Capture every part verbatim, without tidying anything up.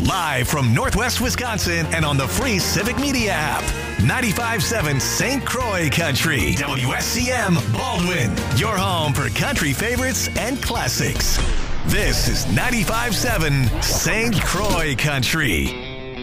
Live from Northwest Wisconsin and on the free Civic Media app. ninety-five point seven Saint Croix Country. W S C M Baldwin. Your home for country favorites and classics. This is ninety-five point seven Saint Croix Country.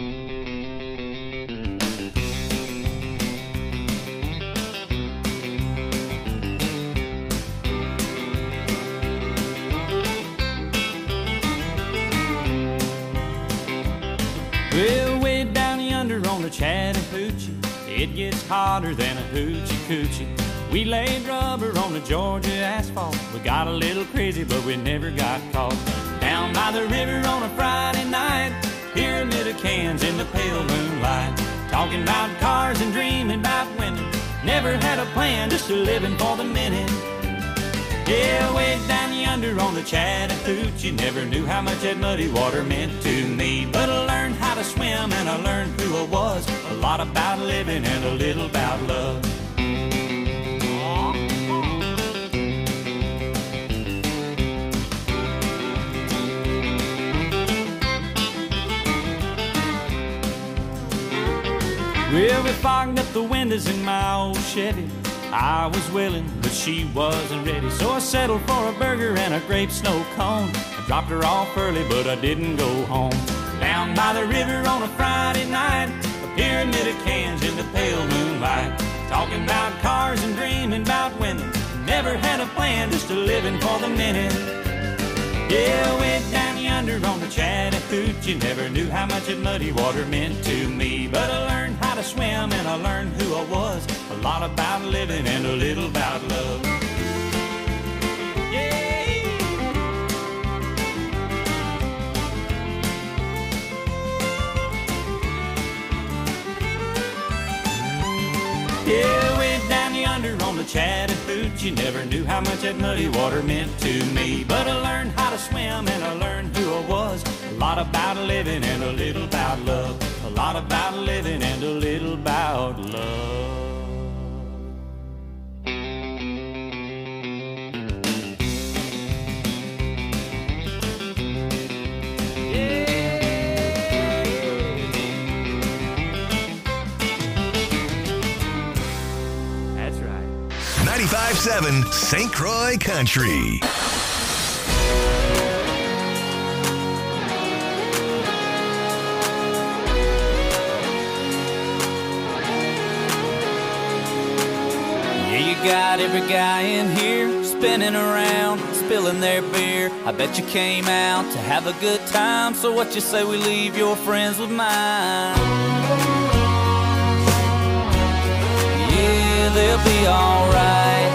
Well, way down yonder on the Chattahoochee, it gets hotter than a hoochie coochie. We laid rubber on the Georgia asphalt. We got a little crazy, but we never got caught. Down by the river on a Friday night, pyramid of cans in the pale moonlight. Talking about cars and dreaming about women. Never had a plan, just a living for the minute. Yeah, way down yonder on the Chattahoochee, never knew how much that muddy water meant to me. But I learned how to swim and I learned who I was. A lot about living and a little about love. Well, we fogged up the windows in my old Chevy. I was willing, but she wasn't ready. So I settled for a burger and a grape snow cone. I dropped her off early, but I didn't go home. Down by the river on a Friday night, a pyramid of cans in the pale moonlight. Talking about cars and dreaming about women. Never had a plan, just a living for the minute. Yeah, way down yonder on the Chattahoochee, never knew how much that muddy water meant to me. But I learned how to swim and I learned who I was. A lot about living and a little about love. Yeah. Yeah, way down yonder on the Chattahoochee, never knew how much that muddy water meant to me. But I learned how to swim and I learned who I was. A lot about living and a little about love. A lot about living and a little about love. ninety-five point seven Saint Croix Country. Yeah, you got every guy in here spinning around, spilling their beer. I bet you came out to have a good time. So what you say we leave your friends with mine? Yeah, they'll be alright.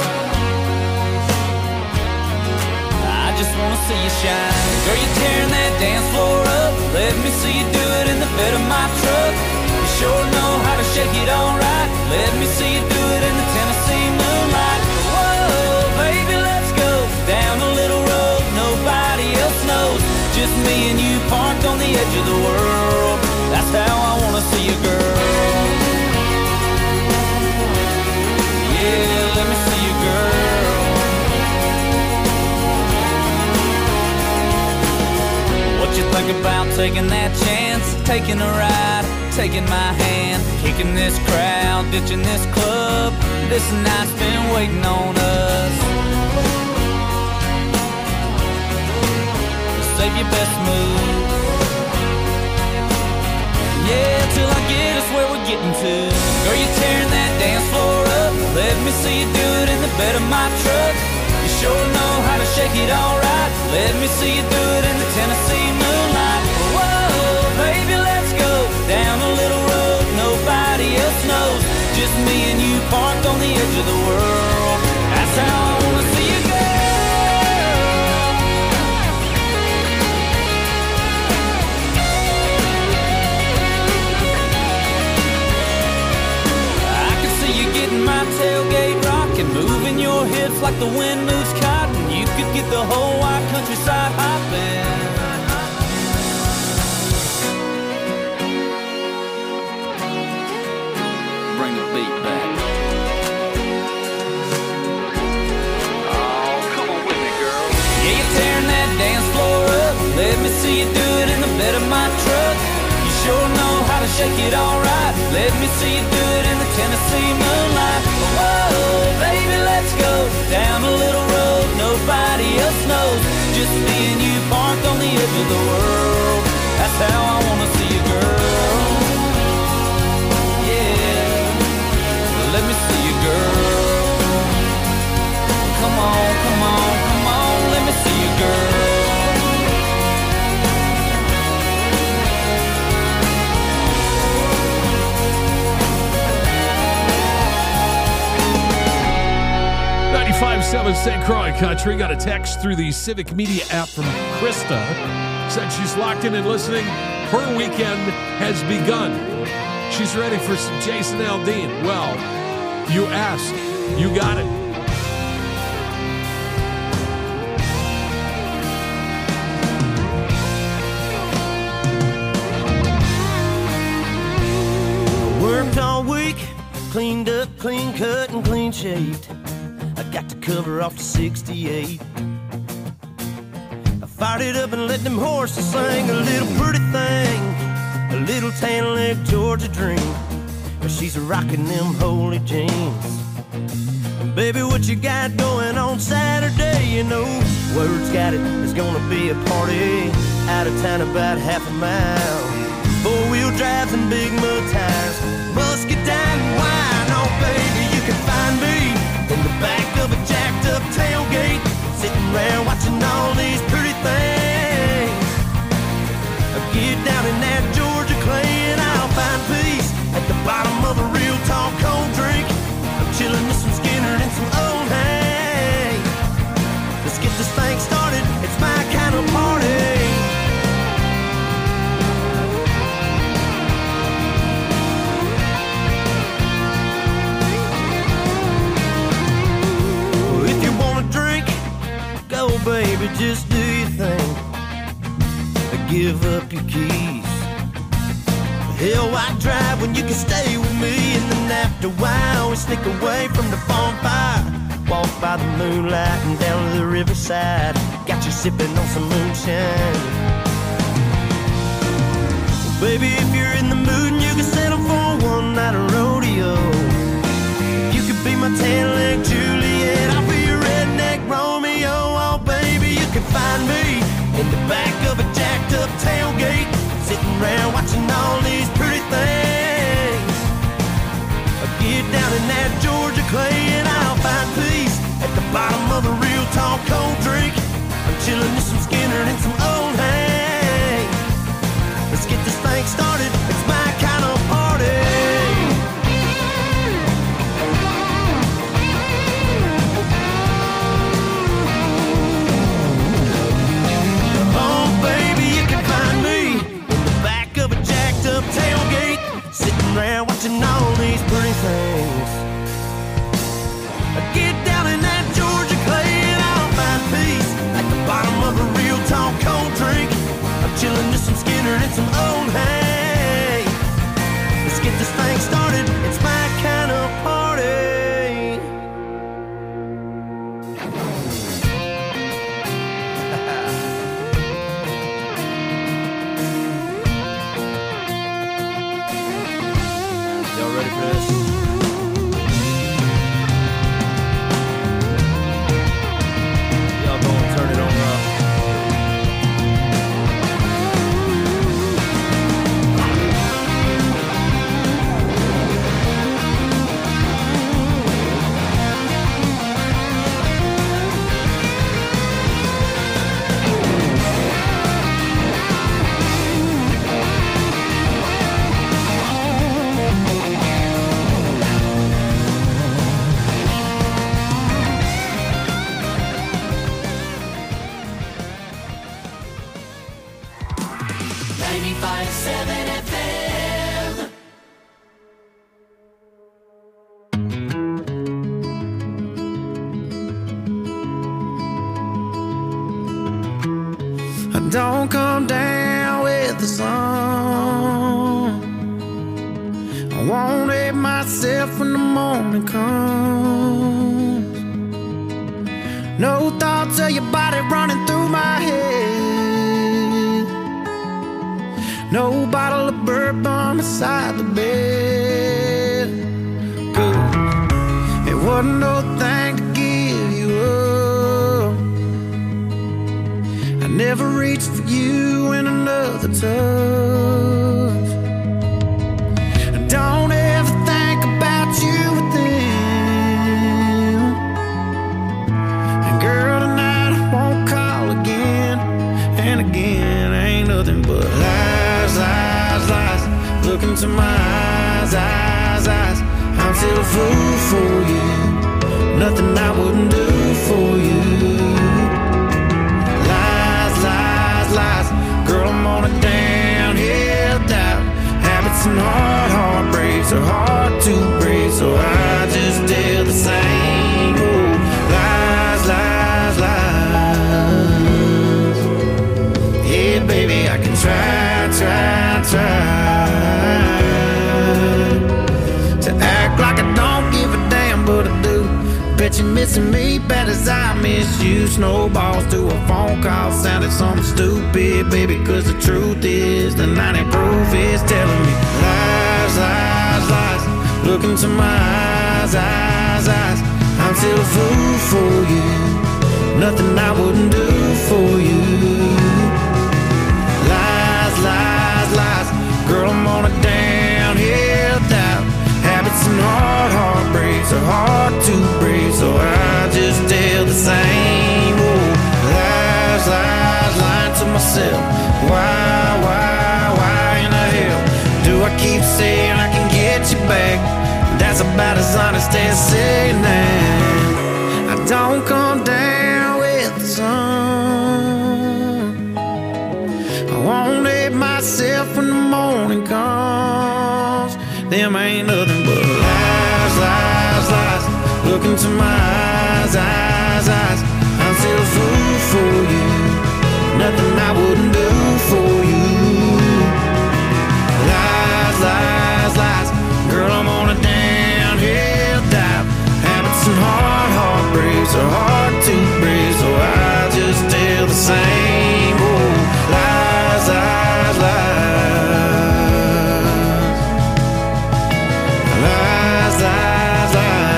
I just wanna see you shine. Girl, you tearing that dance floor up. Let me see you do it in the bed of my truck. You sure know how to shake it alright. Let me see you do it in the Tennessee moonlight. Whoa, baby, let's go down a little road nobody else knows. Just me and you parked on the edge of the world. That's how I wanna see you, girl. Yeah, let me see you, girl. What you think about taking that chance? Taking a ride, taking my hand, kicking this crowd, ditching this club. This night's been waiting on us. Save your best move. Yeah, till I get us where we're getting to. Girl, you're tearing that dance floor up. Let me see you do it in the bed of my truck. You sure know how to shake it alright. Let me see you do it in the Tennessee moonlight. Whoa, baby, let's go down a little road nobody else knows. Just me and you parked on the edge of the world. That's how I wanna see you go. My tailgate rocking, moving your hips like the wind moves cotton. You could get the whole wide countryside hopping. Bring the beat back. Oh, come on with me, girl. Yeah, you're tearing that dance floor up. Let me see you do it in the bed of my truck. sure know how to shake it all right. Let me see you do it in the Tennessee moonlight. Whoa, baby, let's go down a little road nobody else knows. Just me and you parked on the edge of the world. That's how I wanna see you, girl. Yeah, let me see you, girl. Come on, come on, come on, let me see you, girl. ninety-five point seven Saint Croix Country. Got a text through the Civic Media app from Krista. Said she's locked in and listening. Her weekend has begun. She's ready for some Jason Aldean. Well, you asked. You got it. Worked all week, cleaned up, clean cut, and clean shaved. I got the cover off the sixty-eight. I fired it up and let them horses sing a little pretty thing, a little tan leg Georgia dream. But she's rocking them holy jeans. Baby, what you got going on Saturday? You know, word's got it, there's gonna be a party out of town about half a mile. Four-wheel drives and big mud tires, musket down and wine. Oh, baby, you can find me in the back of a jacked up tailgate, sitting around watching all these pretty things. Get down in that Georgia clay and I'll find peace at the bottom of a real tall cold drink. I'm chilling with some Skinner and some old hay. Let's get this thing started, it's my kind of party. Go, baby, just do your thing. Give up your keys. Hell, why drive when you can stay with me? And then after a while, we sneak away from the bonfire. Walk by the moonlight and down to the riverside. Got you sipping on some moonshine. Well, baby, if you're in the mood and you can settle for one night of rodeo, you could be my tan-leg Juliet, I'll be your redneck Romeo. Oh, baby, you can find me in the back of a jacked up tailgate, sitting around watching all these pretty things. I'll get down in that Georgia clay and I'll find peace at the bottom of a real tall cold drink. I'm chilling with some Skinner and some old hay. Let's get this thing started, it's my kind of party. Tailgate, sitting around watching all these pretty things. I get down in that Georgia clay and I'll find peace at the bottom of a real tall cold drink. I'm chilling with some Skinner and some old hay. Let's get this thing started, it's my kind of party. Don't come down with the sun. I won't hate myself when the morning comes. No thoughts of your body running through my head. No bottle of bourbon beside the bed. Good. It wasn't no thing to give you up. I never reached for you in another touch. I don't ever think about you with them. And girl, tonight I won't call again. And again, ain't nothing but lies, lies, lies. Look into my eyes, eyes, eyes. I'm still a fool for you. Nothing I wouldn't do for you. Lies, lies, lies. Girl, I'm on a downhill dive. Habits and hard heartbreaks are hard to break, so I just tell the same old lies, lies, lies. Yeah, baby, I can try, try, try to act like I don't give a damn, but I do. Bet you're missing me bad as I miss you. Snowballs to a phone call sounded something stupid, baby, cause the truth is the ninety proof is telling me lies, lies, lies. Look into my eyes, eyes, eyes. I'm still a fool for you. Nothing I wouldn't do for you. Lies, lies, lies. Girl, I'm on a downhill dive. Habits and hard heartbreaks are hard to break, so I just tell the same old lies, lies, lying to myself. Why, why, why in the hell do I keep saying I can get you back? That's about as honest as saying that I don't come down with the sun. I won't hate myself when the morning comes. Them ain't nothing but lies, lies, lies. Look into my eyes, eyes, eyes. I'm still a fool for you. Nothing I wouldn't do for you. Lies, lies, lies. Girl, I'm on a downhill dive. Habits and hard heartbreaks are hard to break, so I just tell the same old lies, lies, lies. Lies, lies,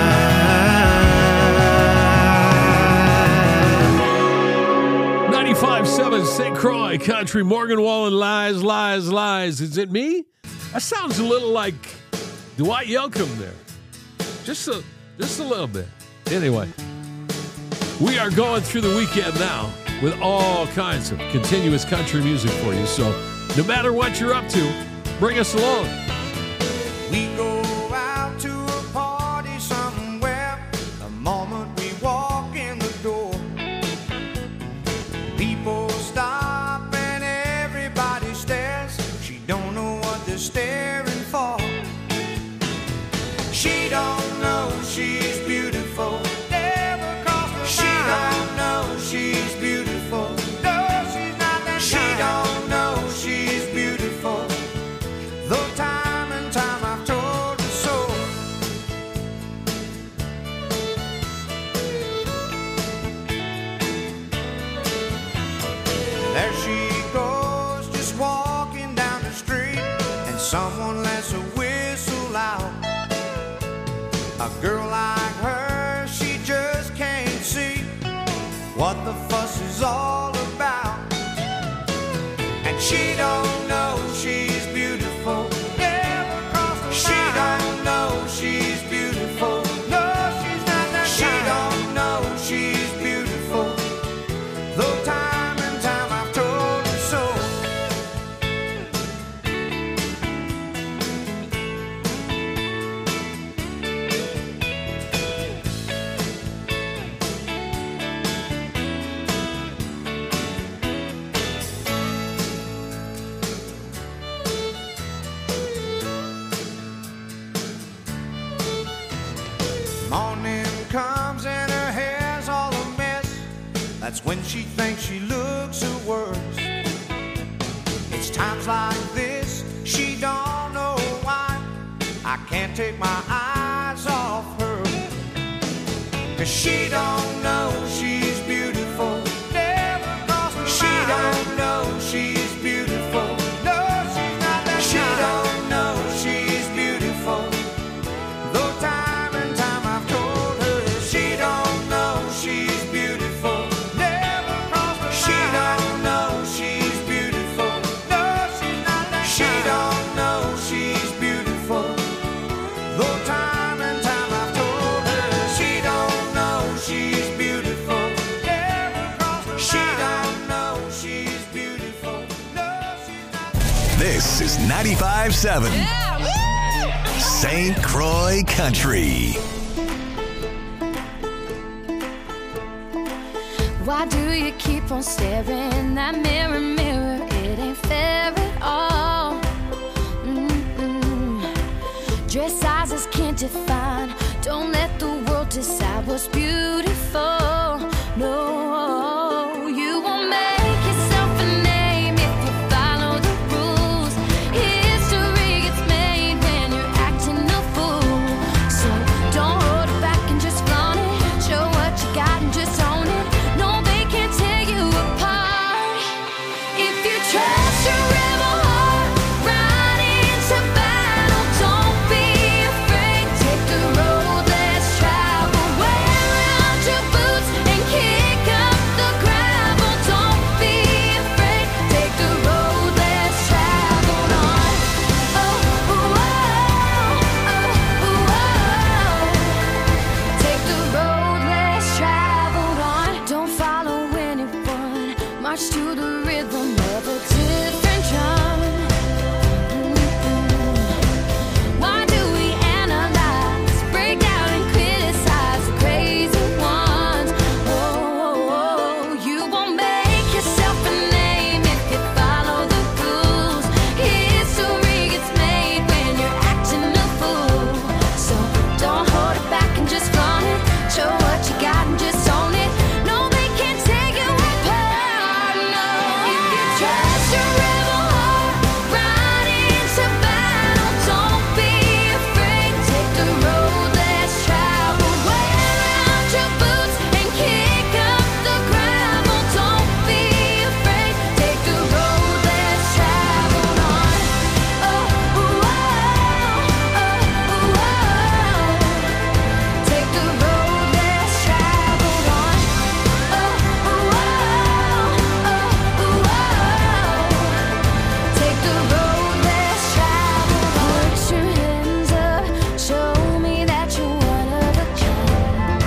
lies. ninety-five point seven Saint Croix Country, Morgan Wallen, lies, lies, lies. Is it me? That sounds a little like Dwight Yoakam there. Just a, just a little bit. Anyway, we are going through the weekend now with all kinds of continuous country music for you. So no matter what you're up to, bring us along. We go out to a party somewhere the moment we walk in the door. People stop and everybody stares. She don't know what they're staring for. She don't know she's beautiful. Never crossed her She mind. Don't know she's beautiful. No, she's not that She kind. Don't know she's beautiful. Though time and time I've told her so. There she goes, just walking down the street, and someone lets a whistle out. A girl like her, she just can't see what the fuss is all about. And she don't know she's beautiful. Never crossed her She mind. Don't know she's beautiful. No, she's not that She kind. Don't know she's beautiful. Though time and time I've told her so. Morning comes and her hair's all a mess. That's when she thinks she looks her worst. It's times like this, she don't know why I can't take my eyes off her. Cause she don't know she's beautiful. Never crossed her She mind. Don't know she's beautiful. No, she's not that She kind. This is ninety-five seven Saint Croix Country. Why do you keep on staring? That mirror, mirror, it ain't fair at all. Mm-mm. Dress sizes can't define. Don't let the world decide what's beautiful. No, you won't make yourself a name if you follow the rules. History gets made when you're acting a fool. So don't hold it back and just flaunt it. Show what you got and just own it. No, they can't tear you apart. If you trust your rebel heart, ride into battle. Don't be afraid. Take the road less traveled. Wear out your boots and kick up the gravel. Don't be afraid. Take the road less traveled on. Oh, oh, oh, oh, oh. Take the road less traveled on. Don't follow anyone. March to the rhythm of a different drum. Mm-mm. Why do we analyze, break down and criticize the crazy ones? Oh, oh, oh. You won't make yourself a name if you follow the rules. History gets made when you're acting a fool. So don't hold it back and just flaunt it. Show what you got and just own it. No, they can't take you apart. No, if you trust your rebel heart, ride into battle. Don't be afraid. Take the road less traveled. Wear out your boots and kick up the gravel. Don't be afraid. Take the road less traveled on. Oh, oh, oh, oh, oh. Take the road less traveled on. Oh, oh, oh, oh, oh. Take the road less traveled on. Put your hands up, show me that you're one of a kind.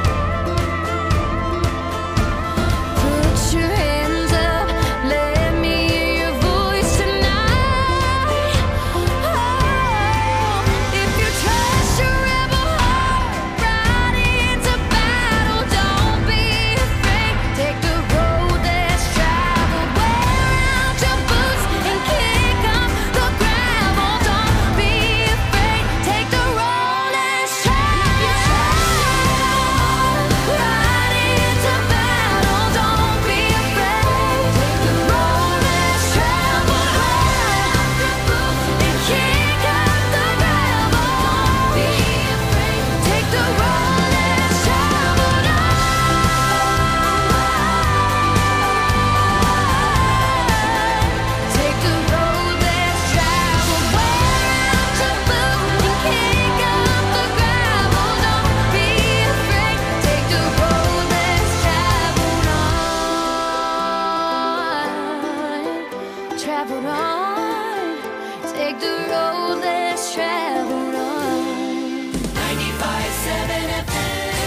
Put your hands up, let me hear your voice tonight. Oh, if you trust your rebel heart, ride into battle. Don't be afraid. Take the road less traveled. Wear out your boots and kick up the gravel. Don't be afraid. Take the road less traveled. Ride into battle. Don't be afraid. Take the road less traveled. Wear out your boots and kick up the gravel. Don't be afraid. Take the road less traveled. Take the road less traveled. Wear out your boots and kick up the gravel. Don't be afraid. Take the road less traveled on. Traveled on. Take the road less traveled on. ninety-five seven F M.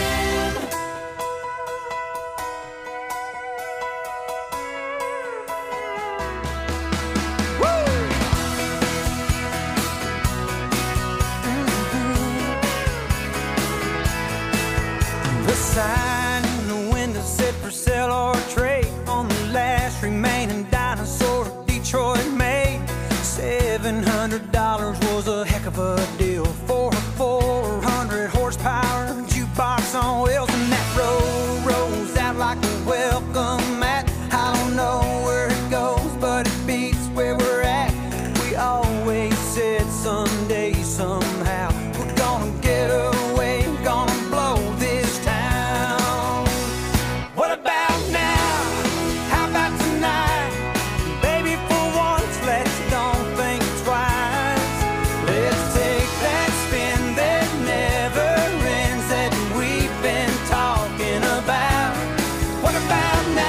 The sign in the window said for sale or trade on the last remaining dinosaur Detroit made. Seven hundred dollars was a heck of a deal for a four hundred horsepower jukebox on wheels, and that road rolls out like a welcome mat. I don't know where it goes, but it beats where we're at. We always said someday, somehow, we're gonna get away, gonna blow this town. What about now? How about tonight? Baby, for once, let's don't think twice. Let's take that spin that never ends that we've been talking about. What about now?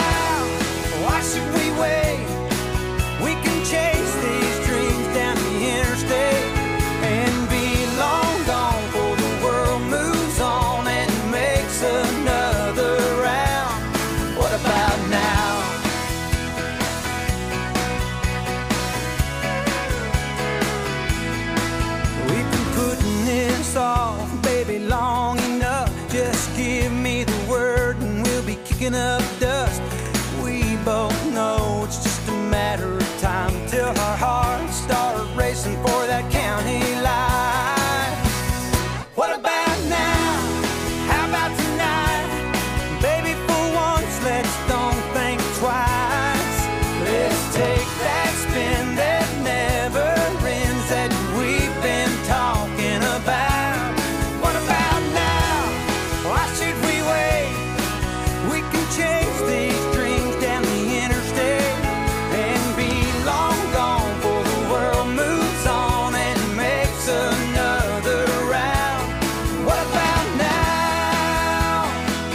up dust. We both know it's just a matter of time till our hearts start racing for that county line. What about now? How about tonight? Baby, for once, let's don't think twice. Let's take that spin that never ends that we've been talking about. What about now? Why should we wait? We can chase these dreams down the interstate and be long gone before the world moves on and makes another round. What about now?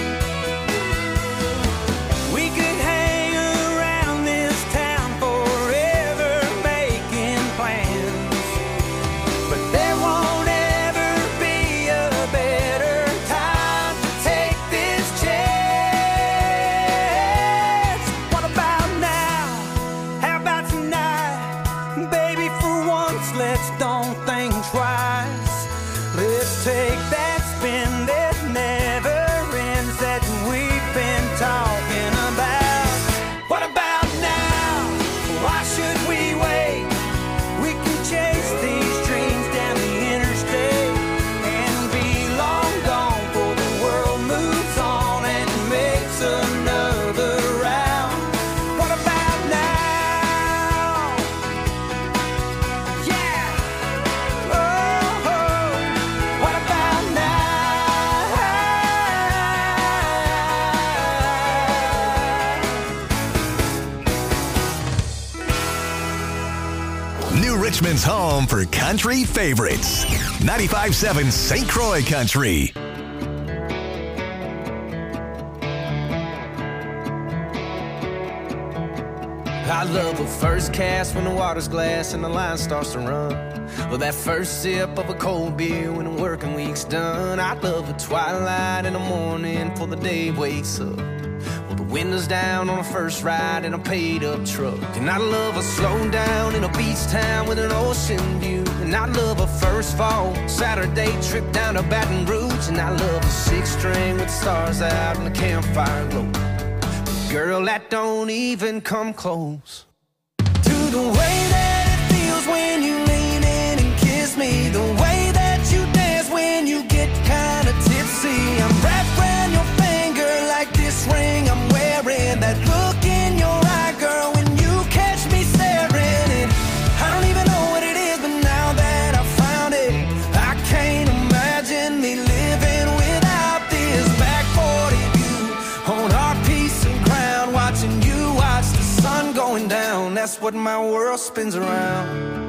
We could hang around this town forever making plans, but there won't ever be a better time to take this chance. What about now? How about tonight? Baby, for once, let's don't think twice. Let's take that spin that never ends that we've been talking about. What about now? Why should we wait? We can chase these dreams down the interstate and be long gone before the world moves on and makes another round. What about now? Yeah. Oh, oh. What about now? New Richmond's home for country favorites. ninety-five point seven Saint Croix Country. I love a first cast when the water's glass and the line starts to run. Or that first sip of a cold beer when the working week's done. I love a twilight in the morning before the day wakes up. Well, the windows down on a first ride in a paid-up truck. And I love a slow down in a beach town with an ocean view. And I love a first fall Saturday trip down to Baton Rouge. And I love a six-string with the stars out and the campfire glow. Girl, that don't even come close to the way that it feels when you lean in and kiss me. The way that you dance when you get kinda tipsy. I'm wrapped around your finger like this ring I'm wearing. That look in your eye, girl, when you catch me staring. And I don't even know what it is, but now that I found it, I can't imagine me living without this back forty view on our piece of ground, watching you watch the sun going down. That's what my world spins around.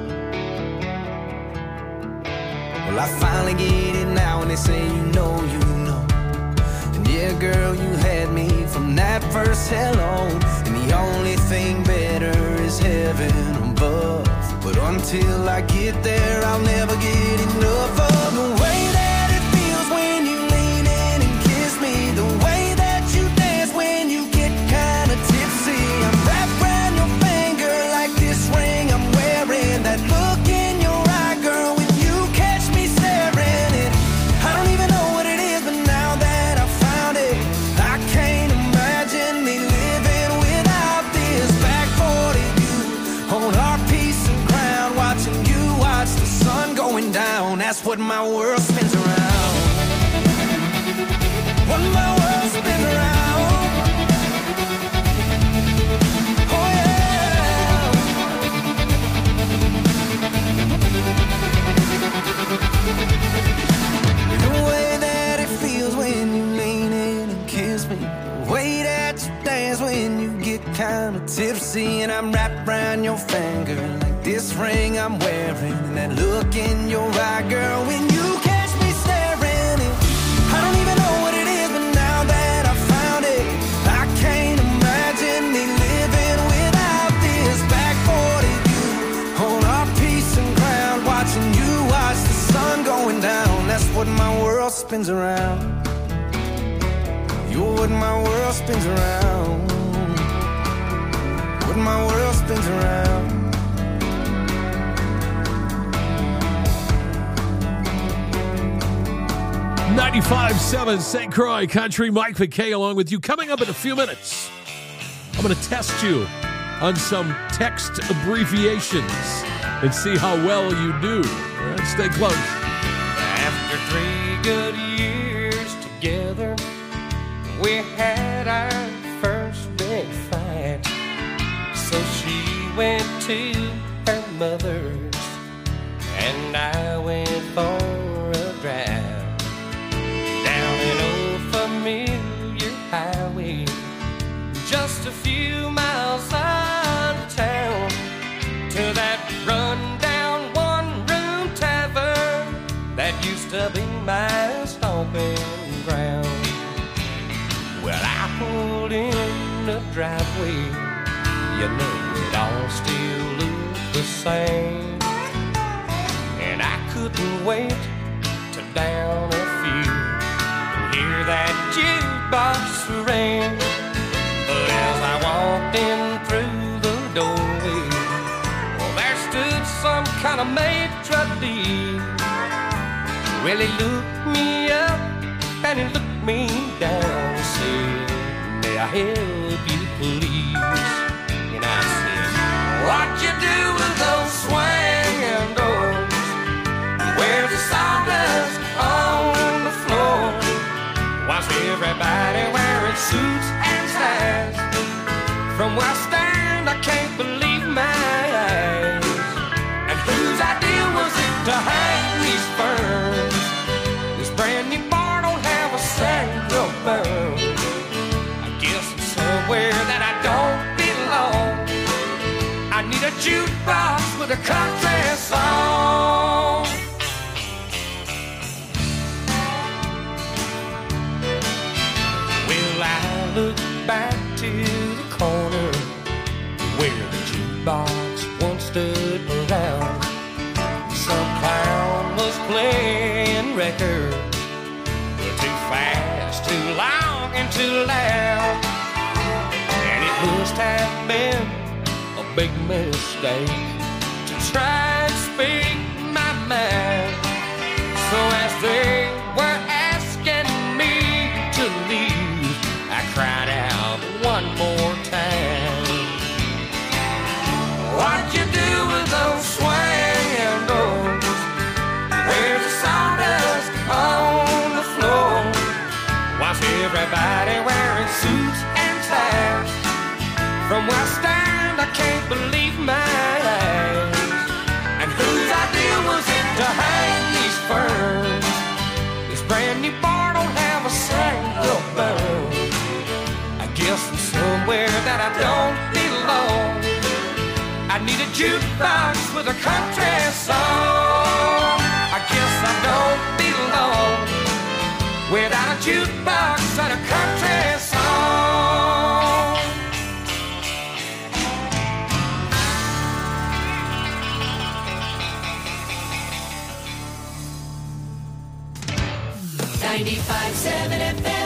Well, I finally get it now, and they say you know, you know. And yeah, girl, you had me from that first hello. And the only thing better is heaven above. But until I get there, I'll never get enough of the way that it feels when you lean in and kiss me. The way that you dance when you get kinda tipsy. I'm wrapped around your finger like this ring I'm wearing. That look in your eye, girl, when you catch me staring. And I don't even know what it is, but now that I found it, I can't imagine me living without this back forty view on our piece of ground, watching you watch the sun going down. That's what my world spins around. What my world spins around. Oh yeah. The way that it feels when you lean in and kiss me. The way that you dance when you get kinda tipsy. And I'm wrapped around your finger like this ring I'm wearing. And that look in your eye, girl, when you catch me staring. And I don't even know what it is, but now that I found it, I can't imagine me living without this back forty view on our piece of ground, watching you watch the sun going down. That's what my world spins around. You're what my world spins around. What my world spins around. ninety-five point seven Saint Croix Country. Mike McKay along with you. Coming up in a few minutes, I'm going to test you on some text abbreviations and see how well you do. All right, stay close. After three good years together, we had our first big fight. So she went to her mother's, and I went for a drive down an old familiar highway, just a few miles out of town, to that run-down one-room tavern that used to be my stomping ground. Well, I pulled in the driveway, you know it all still looked the same, and I couldn't wait to down a few and hear that jukebox ring. But as I walked in through the doorway, well, there stood some kind of maitre d'. Well, he looked me up and he looked me down and said, "May I help you, please?" And I said, "What you do with those swinging doors? Where's the sawdust on the floor? Why's everybody wearing suits and ties? From where I stand, I can't believe my eyes. And whose idea was it to hang these ferns? This brand new bar don't have a single burn. I guess it's somewhere that I don't belong. I need a jukebox with a country song." Well, I look back to the corner where the jukebox once stood around. Some clown was playing records, too fast, too long, and too loud. And it must have been a big mistake to try and speak my mind. So as they were asking me to leave, I cried out one more time, "What you do with those swinging doors? Where's the sawdust on the floor? Why's everybody wearing suits and ties? From where I stand, I can't believe my eyes. And whose idea was it to hang these ferns? This brand new bar don't have a single burn. I guess I'm somewhere that I don't belong. I need a jukebox with a country song. I guess I don't belong without a jukebox and a country song." ninety-five point seven F M.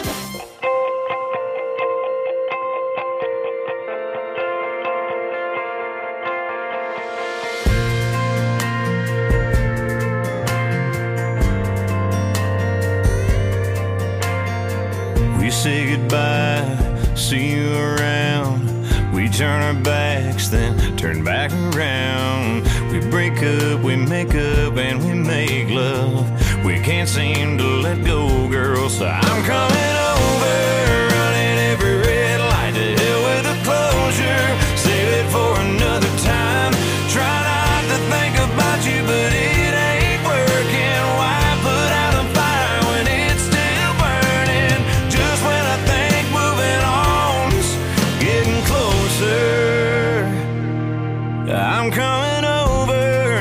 We say goodbye, see you around. We turn our backs, then turn back around. We break up, we make up, and we make love. We can't seem to let go, girl, so I'm coming over, running every red light. To hell with the closure, save it for another time. Try not to think about you, but it ain't working. Why put out a fire when it's still burning? Just when I think moving on's getting closer, I'm coming over.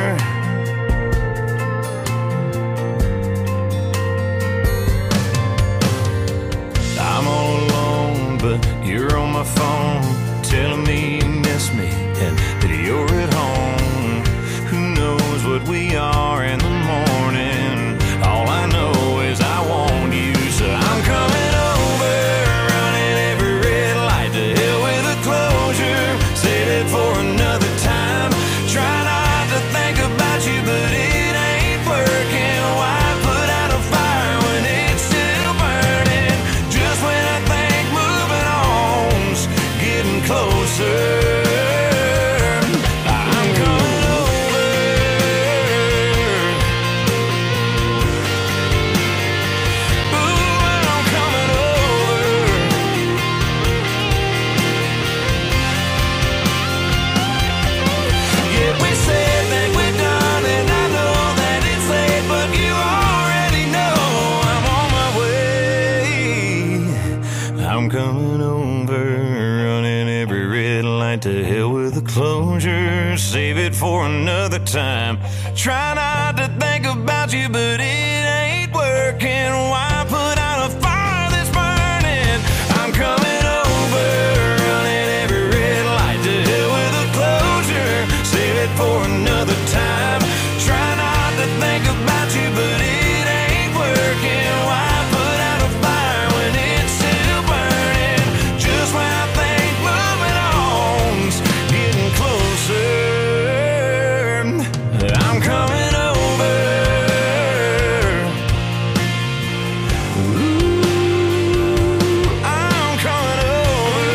I'm all alone, but you're on my phone, telling me you miss me and that you're at home. Who knows what we are in the morning? All I know is I want you, so I'm coming over, running every red light. To hell with the closure, save it for another time. Try not to think about you, but it ain't working. Why put out a fire when it's over, running every red light. To hell with the closure, save it for another time. Try not to think about you, but it ain't working. Why put out a fire that's burning? I'm coming over, running every red light. To hell with the closure, save it for another time. Try not to think about you, but it ain't working. Why put out a fire when it's still burning? Just when I think moving on's getting closer, I'm coming over. Ooh, I'm coming over.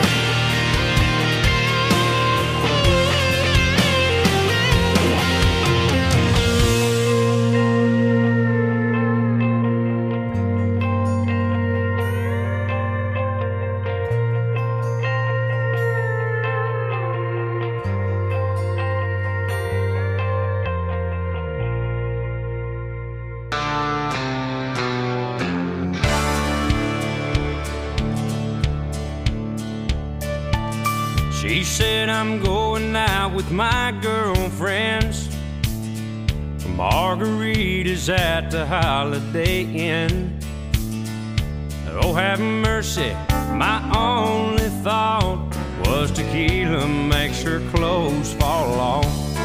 She said I'm going out with my girlfriends. Margaritas at the Holiday Inn. Oh, have mercy, my only thought was tequila makes her clothes fall off.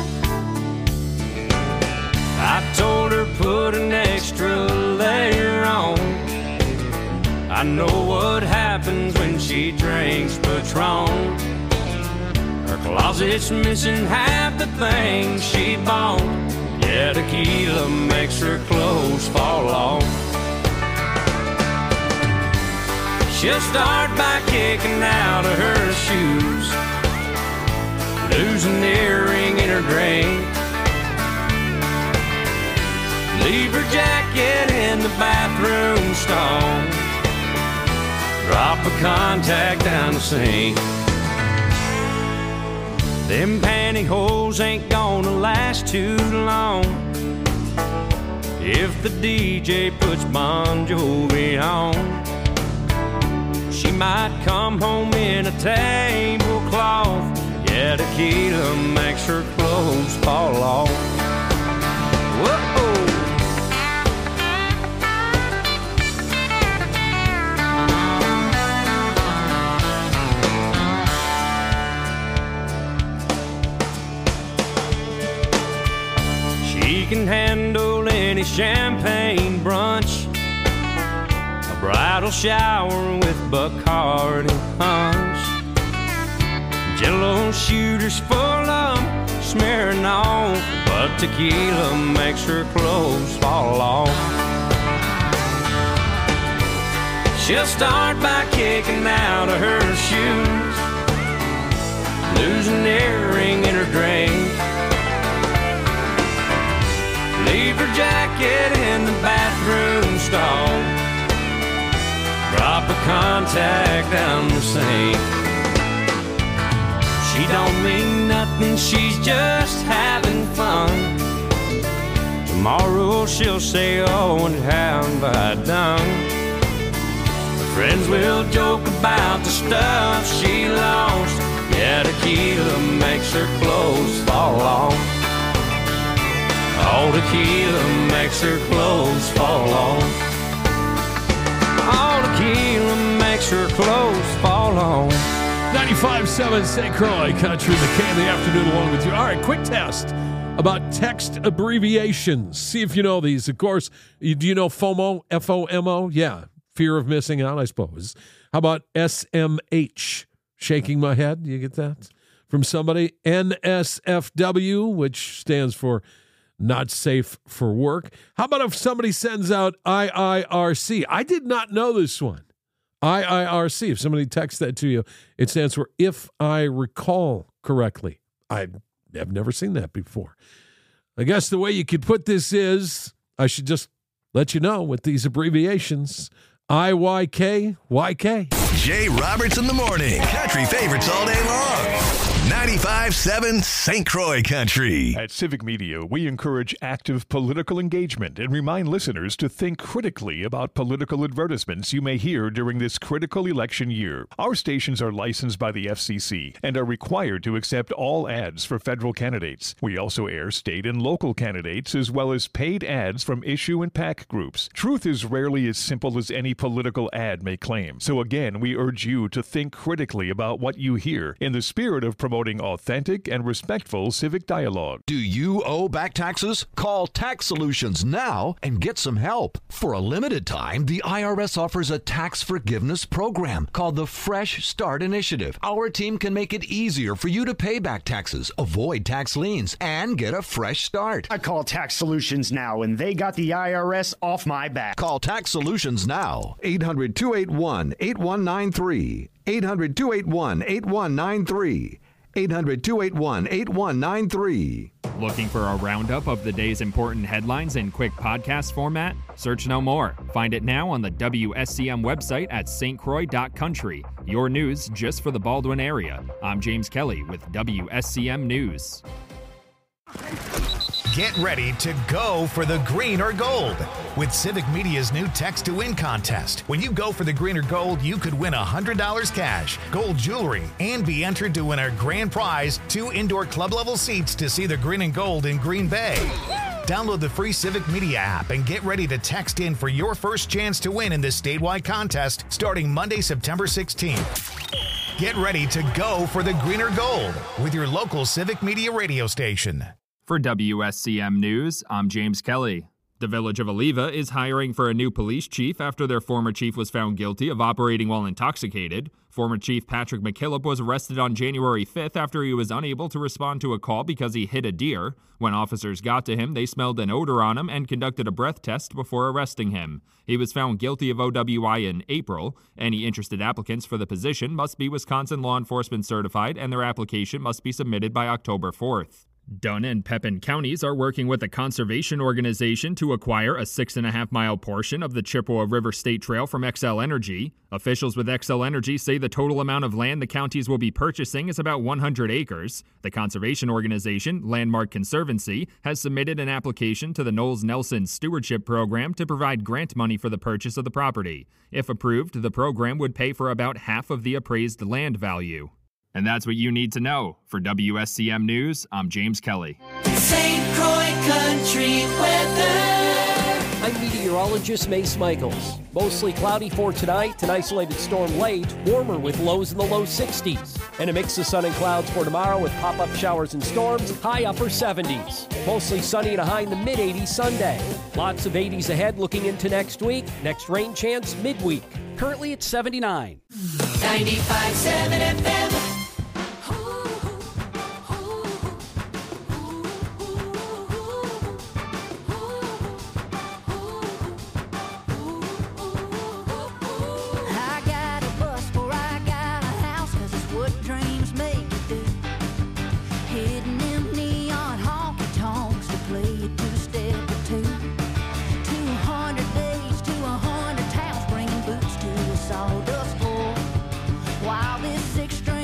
I told her put an extra layer on. I know what happens when she drinks Patron. Her closet's missing half the things she bought. Yeah, tequila makes her clothes fall off. She'll start by kicking out of her shoes, lose an earring in her drink, leave her jacket in the bathroom stall, drop a contact down the sink. Them pantyhose ain't gonna last too long if the D J puts Bon Jovi on. She might come home in a tablecloth. Yeah, tequila makes her clothes fall off. Whoa! She can handle any champagne brunch, a bridal shower with Bacardi punch, Jello shooters full of smearing on, but tequila makes her clothes fall off. She'll start by kicking out of her shoes, lose an earring in her drink, leave her jacket in the bathroom stall, drop a contact down the sink. She don't mean nothing, she's just having fun. Tomorrow she'll say, oh, and how have I done? Her friends will joke about the stuff she lost. Yeah, tequila makes her clothes fall off. All tequila makes her clothes fall off. All tequila makes her clothes fall off. ninety-five point seven Saint Croix Country, the K in the afternoon along with you. All right, quick test about text abbreviations. See if you know these. Of course, do you know FOMO? F O M O? Yeah, fear of missing out, I suppose. How about S M H? Shaking my head. Do you get that from somebody? N S F W, which stands for not safe for work. How about if somebody sends out I I R C? I did not know this one. I I R C. If somebody texts that to you, it stands for if I recall correctly. I have never seen that before. I guess the way you could put this is, I should just let you know with these abbreviations, I Y K Y K. Jay Roberts in the morning. Country favorites all day long. ninety-five point seven Saint Croix Country. At Civic Media, we encourage active political engagement and remind listeners to think critically about political advertisements you may hear during this critical election year. Our stations are licensed by the F C C and are required to accept all ads for federal candidates. We also air state and local candidates as well as paid ads from issue and PAC groups. Truth is rarely as simple as any political ad may claim. So again, we urge you to think critically about what you hear in the spirit of promoting authentic and respectful civic dialogue. Do you owe back taxes? Call Tax Solutions now and get some help. For a limited time, the I R S offers a tax forgiveness program called the Fresh Start Initiative. Our team can make it easier for you to pay back taxes, avoid tax liens, and get a fresh start. I call Tax Solutions now, and they got the I R S off my back. Call Tax Solutions now. eight hundred, two eight one, eight one nine three. eight hundred, two eight one, eight one nine three. eight hundred, two eight one, eight one nine three. Looking for a roundup of the day's important headlines in quick podcast format? Search no more. Find it now on the W S C M website at s t croix dot country. Your news just for the Baldwin area. I'm James Kelly with W S C M News. Get ready to go for the green or gold with Civic Media's new Text to Win contest. When you go for the green or gold, you could win one hundred dollars cash, gold jewelry, and be entered to win our grand prize, two indoor club-level seats to see the green and gold in Green Bay. Download the free Civic Media app and get ready to text in for your first chance to win in this statewide contest starting Monday, September sixteenth. Get ready to go for the green or gold with your local Civic Media radio station. For W S C M News, I'm James Kelly. The Village of Oliva is hiring for a new police chief after their former chief was found guilty of operating while intoxicated. Former Chief Patrick McKillop was arrested on January fifth after he was unable to respond to a call because he hit a deer. When officers got to him, they smelled an odor on him and conducted a breath test before arresting him. He was found guilty of O W I in April. Any interested applicants for the position must be Wisconsin law enforcement certified, and their application must be submitted by October fourth. Dunn and Pepin counties are working with a conservation organization to acquire a six and a half mile portion of the Chippewa River State Trail from Xcel Energy. Officials with Xcel Energy say the total amount of land the counties will be purchasing is about one hundred acres. The conservation organization, Landmark Conservancy, has submitted an application to the Knowles Nelson Stewardship Program to provide grant money for the purchase of the property. If approved, the program would pay for about half of the appraised land value. And that's what you need to know. For W S C M News, I'm James Kelly. Saint Croix Country weather. I'm meteorologist Mace Michaels. Mostly cloudy for tonight, an isolated storm late, warmer with lows in the low sixties. And a mix of sun and clouds for tomorrow with pop-up showers and storms, high upper seventies. Mostly sunny and a high in the mid eighties Sunday. Lots of eighties ahead looking into next week. Next rain chance midweek. Currently at seventy-nine. ninety-five point seven F M. Sawdust floor while this extra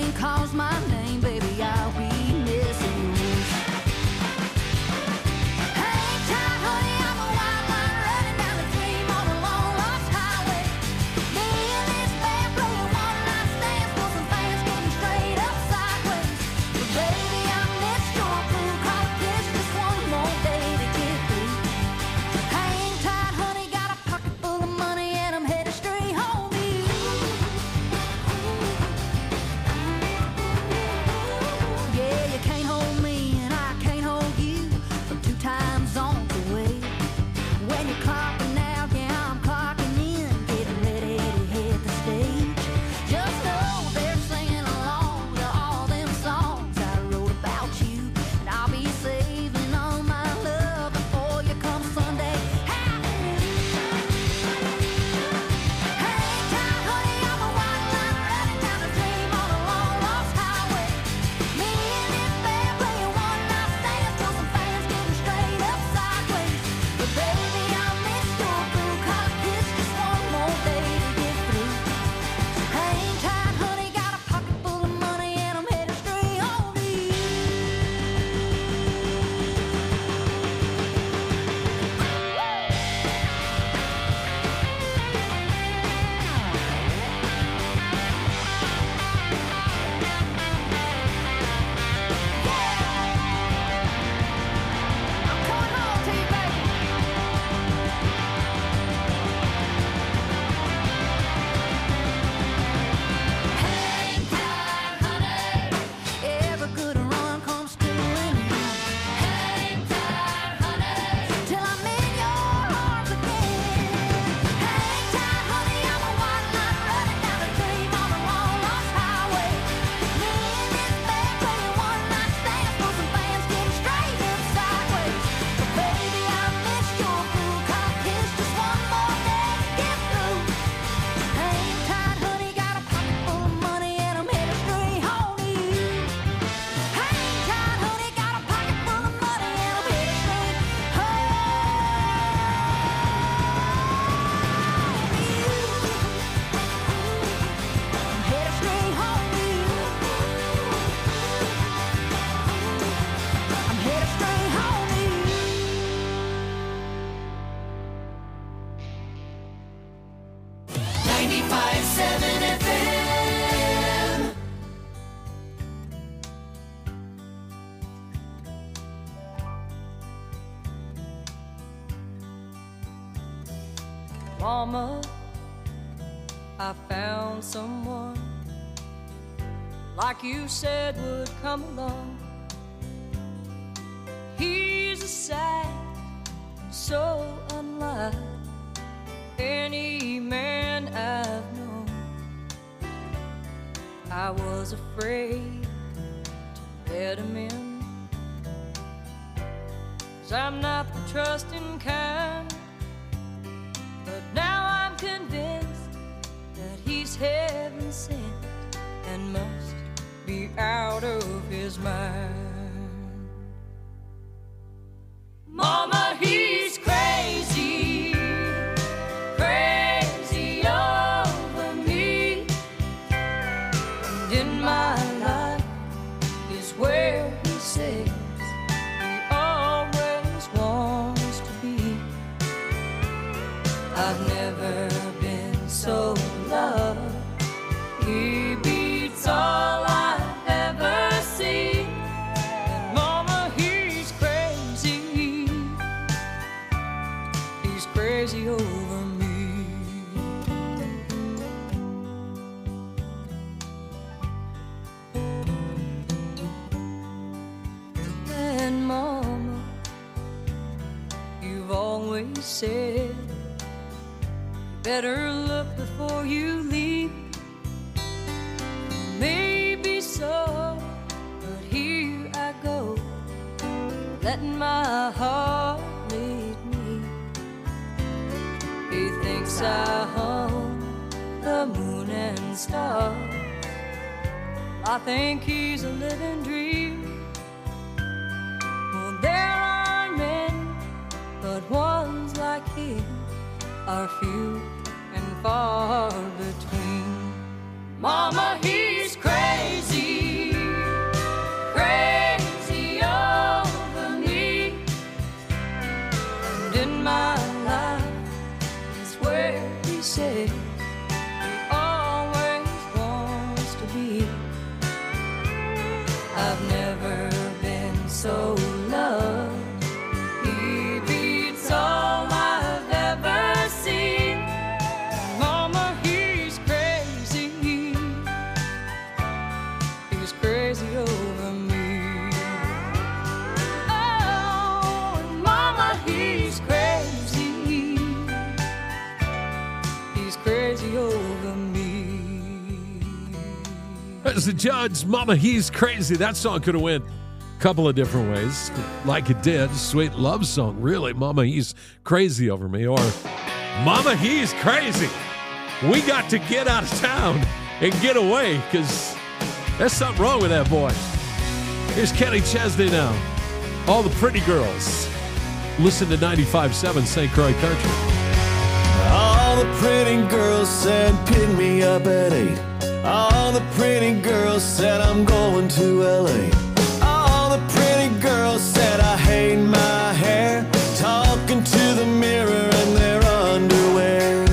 Mama, I found someone like you said would come along. He's a sight so unlike any man I've known. I was afraid to let him in, 'cause I'm not the trusting kind. But now I'm convinced that he's heaven sent and must be out of his mind. Mama, he's crazy, crazy over me. And in my life is where he says he always wants to be. I've never been so loved. He beats all I've ever seen. And Mama, he's crazy. He's crazy over me. And Mama, you've always said better look before you leave. Maybe so, but here I go, letting my heart lead me. He thinks I hung the moon and stars. I think he's a living dream. Well, there are many, but ones like him are few and far between. Mama, he's crazy, crazy over me. And in my life is where he says he always wants to be. I've never been so loved. He beats all I've ever seen. Mama, he's crazy. He's crazy over me. Oh, and Mama, he's crazy. He's crazy over me. As the judge, Mama, he's crazy. That song could have went a couple of different ways, like it did. Sweet love song, really. Mama, he's crazy over me. Or Mama, he's crazy. We got to get out of town and get away because there's something wrong with that boy. Here's Kenny Chesney now. All the pretty girls. Listen to ninety-five point seven Saint Croix Country. All the pretty girls said pick me up at eight. All the pretty girls said I'm going to L A. All the pretty girls said I hate my hair, talking to the mirror in their underwear.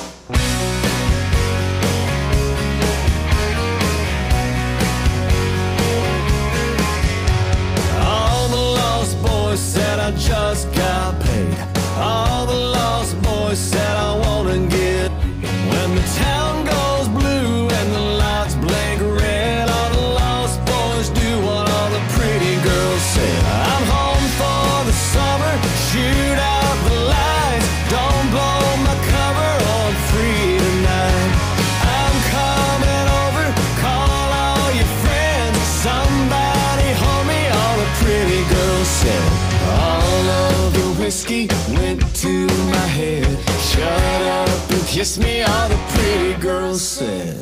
All the lost boys said I just got paid. All the lost boys said I wanna get. When the town goes blue and the lights blink red, all the lost boys do what all the pretty girls said. I'm home for the summer, shoot out the lights, don't blow my cover on free tonight. I'm coming over, call all your friends, somebody hold me, all the pretty girls said. All of the whiskey went to my head, shut up and kiss me, all the pretty girls said.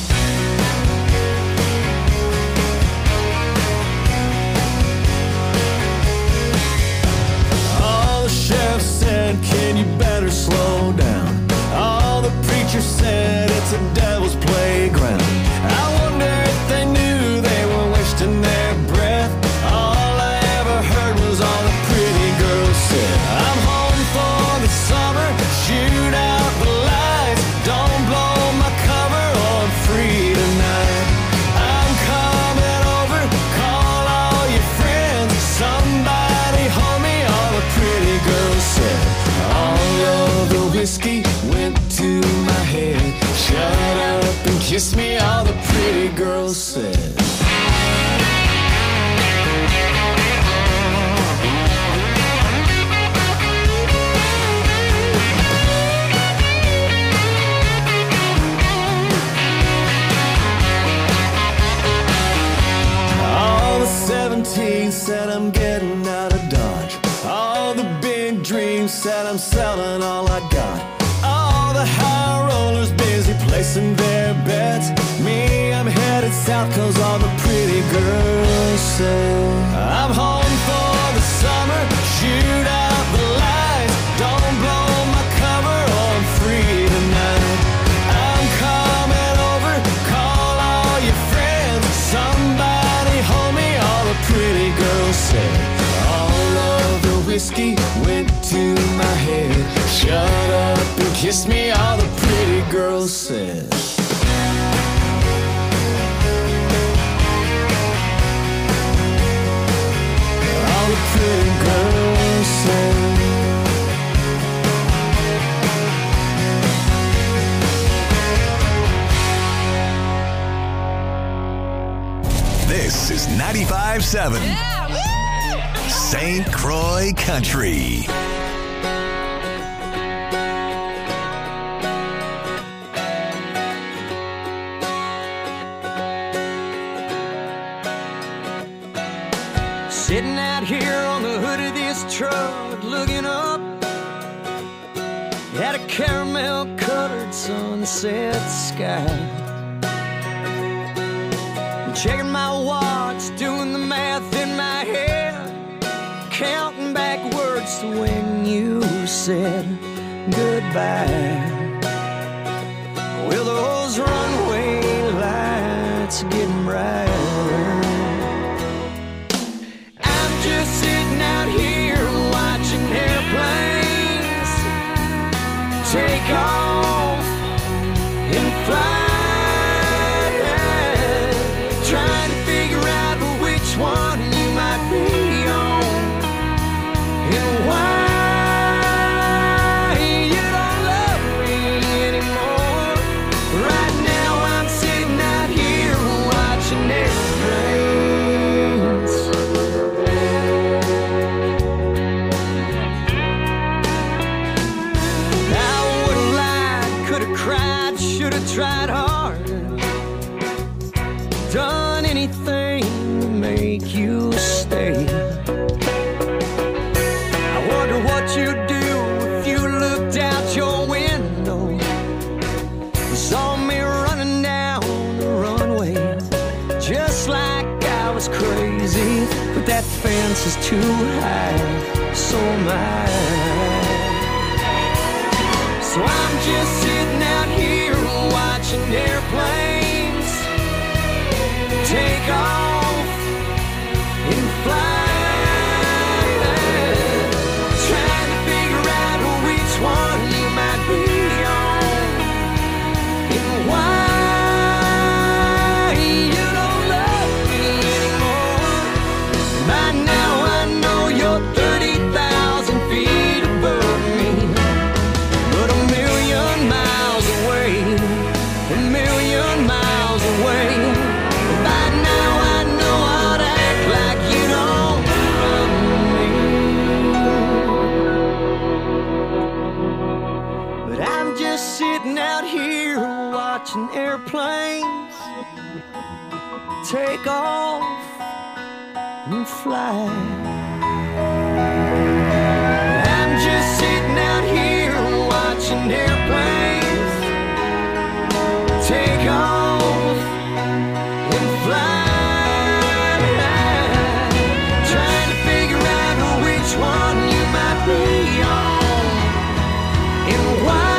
All the sheriff said, can you better slow down? All the preachers said, it's a devil's playground. I wonder if they knew they were wasting their breath. All I ever heard was all the pretty girls said. I'm home for the summer, shoot out the lights, don't blow my cover on girl says. All the seventeen said I'm getting out of Dodge. All the big dreams said I'm selling all I got. All the high rollers busy placing their bets. Me, I'm headed south cause all the pretty girls say I'm home for the summer, shoot out the lights. Don't blow my cover or I'm free tonight. I'm coming over, call all your friends. Somebody hold me, all the pretty girls say. All of the whiskey went to my head. Shut up and kiss me, all the pretty girls said. All the pretty girls said. This is ninety-five seven Saint Croix Country. Sitting out here on the hood of this truck, looking up at a caramel-colored sunset sky. Checking my watch, doing the math in my head, counting backwards to when you said goodbye. Well, those runway lights are getting brighter. I'm just sitting out here watching airplanes take off and fly. Trying to figure out which one you might be on and why you don't love me anymore. Right now I'm sitting out here watching airplanes. I would've lied, could've cried, should've tried harder, done anything to make you stay. I wonder what you'd do if you looked out your window and saw me running down the runway, just like I was crazy. But that fence is too high, so am I. So I'm just sitting out here watching airplanes take off and fly. Trying to figure out which one you might be on and why you don't love me anymore. By now I know you're thirty thousand feet above me, but a million miles away, a million miles away. By now I know how to act like you don't love me. But I'm just sitting out here watching airplanes take off and fly. I'm just sitting out here watching airplanes take off and fly. Trying to figure out which one you might be on and why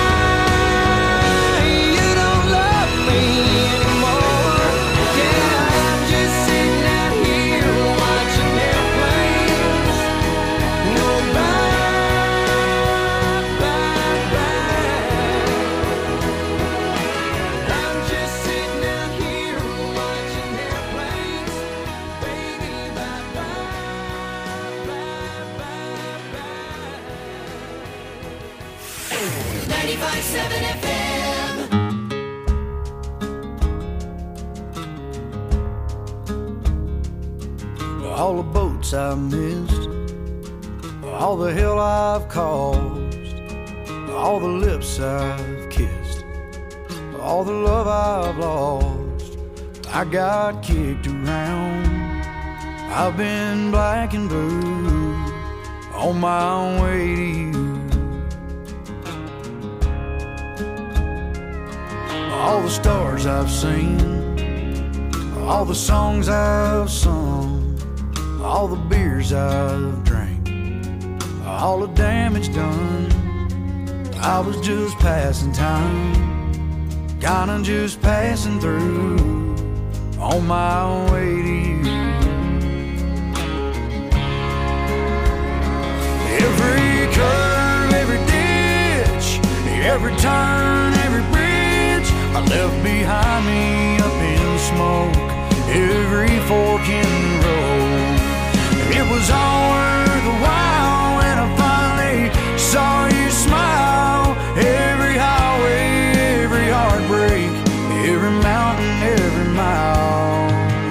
you don't love me anymore. Yeah, I'm just sitting out here watching airplanes go by, by, by. I'm just sitting out here watching airplanes, baby, bye, bye, bye, bye, bye. ninety-five seven F M. all the boats I've missed, all the hell I've caused, all the lips I've kissed, all the love I've lost. I got kicked around, I've been black and blue on my way to you. All the stars I've seen, all the songs I've sung, all the beers I've drank, all the damage done. I was just passing time, kinda just passing through on my way to you. Every curve, every ditch, every turn, every bridge I left behind me up in smoke, every fork in the road. It was all worth a while when I finally saw you smile. Every highway, every heartbreak, every mountain, every mile.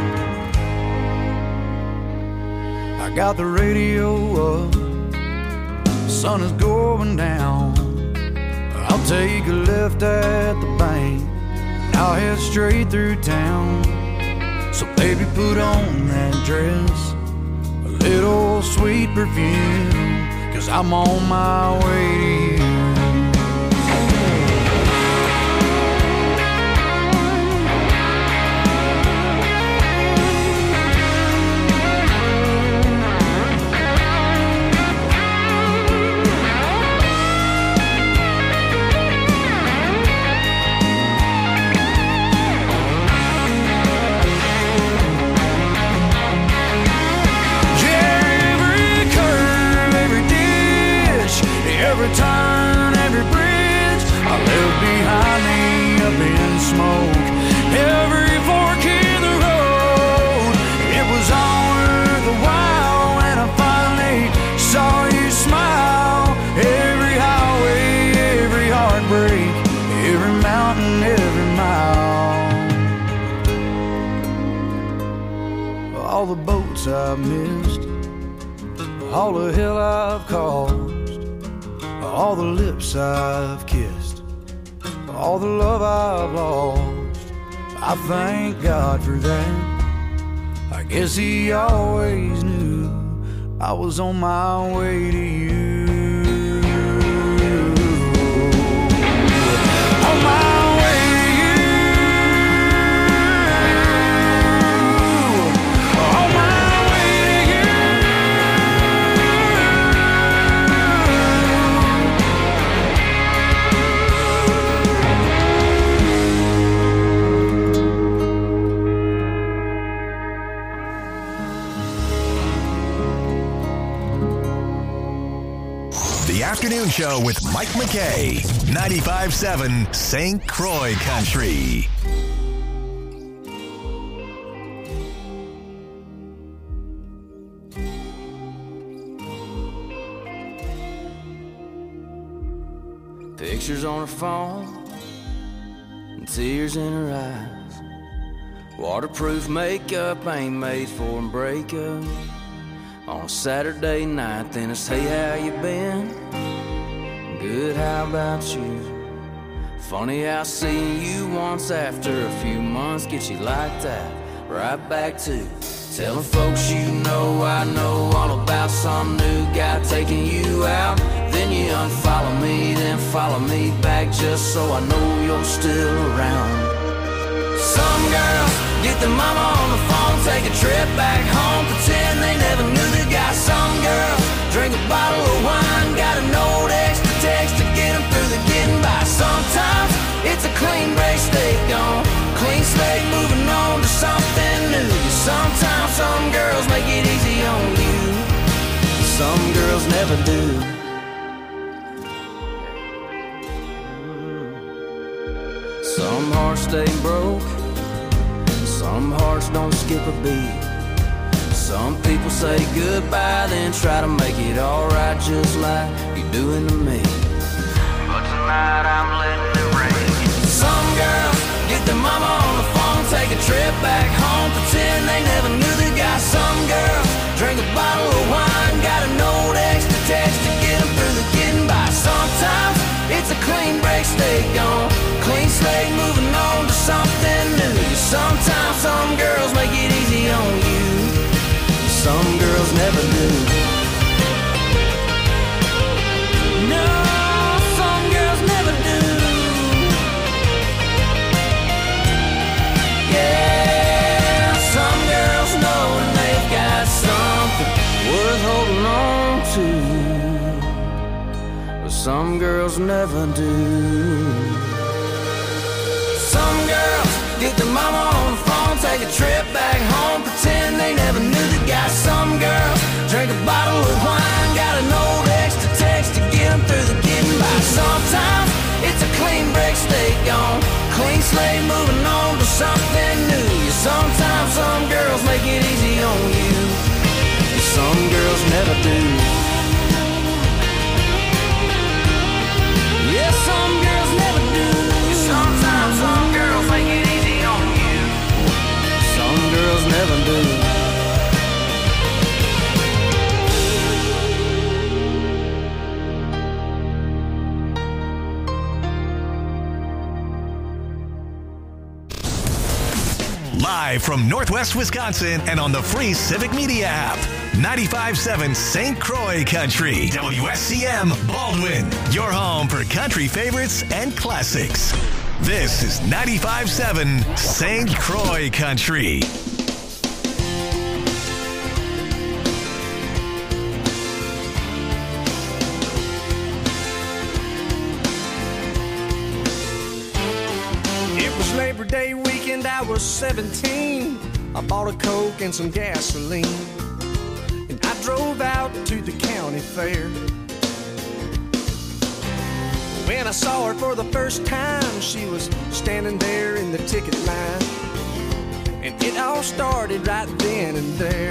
I got the radio up, the sun is going down. I'll take a left at the bank, I'll head straight through town. So baby, put on that dress, a little sweet perfume, 'cause I'm on my way to you. Every turn, every bridge I left behind me up in smoke, every fork in the road. It was all worth a while when I finally saw you smile. Every highway, every heartbreak, every mountain, every mile. All the boats I've missed, all the hell I've caused, all the lips I've kissed, all the love I've lost. I thank God for that. I guess He always knew I was on my way to you. On my way to you. On my way to you. The Afternoon Show with Mike McKay, ninety-five seven Saint Croix Country. Pictures on her phone and tears in her eyes. Waterproof makeup ain't made for a breakup. On a Saturday night, then it's hey, how you been? Good, how about you? Funny how seeing you once after a few months gets you like that. Right back to telling folks you know I know all about some new guy taking you out. Then you unfollow me, then follow me back just so I know you're still around. Some girls get their mama on the phone, take a trip back home, pretend they never knew the guy. Some girls drink a bottle of wine, got a note extra text to get them through the getting by. Sometimes it's a clean break, stay gone, clean slate, moving on to something new. Sometimes some girls make it easy on you, some girls never do. Some hearts stay broke, some hearts don't skip a beat. Some people say goodbye, then try to make it alright just like you're doing to me. But tonight I'm letting it rain. Some girls get their mama on the phone, take a trip back home, pretend they never knew the guy. Some girls some girls never do. Some girls get their mama on the phone, take a trip back home, pretend they never knew the guy. Some girls drink a bottle of wine, got an old ex to text to get them through the getting by. Sometimes it's a clean break, stay gone, clean slate, moving on to something new. Sometimes some girls make it easy on you, some girls never do. Yeah, some girls never do. Sometimes some girls make it easy on you, some girls never do. Live from Northwest Wisconsin and on the free Civic Media app. ninety-five point seven Saint Croix Country. W S C M Baldwin. Your home for country favorites and classics. This is ninety-five point seven Saint Croix Country. It was Labor Day weekend, I was seventeen. I bought a Coke and some gasoline, and I drove out to the county fair. When I saw her for the first time, she was standing there in the ticket line, and it all started right then and there.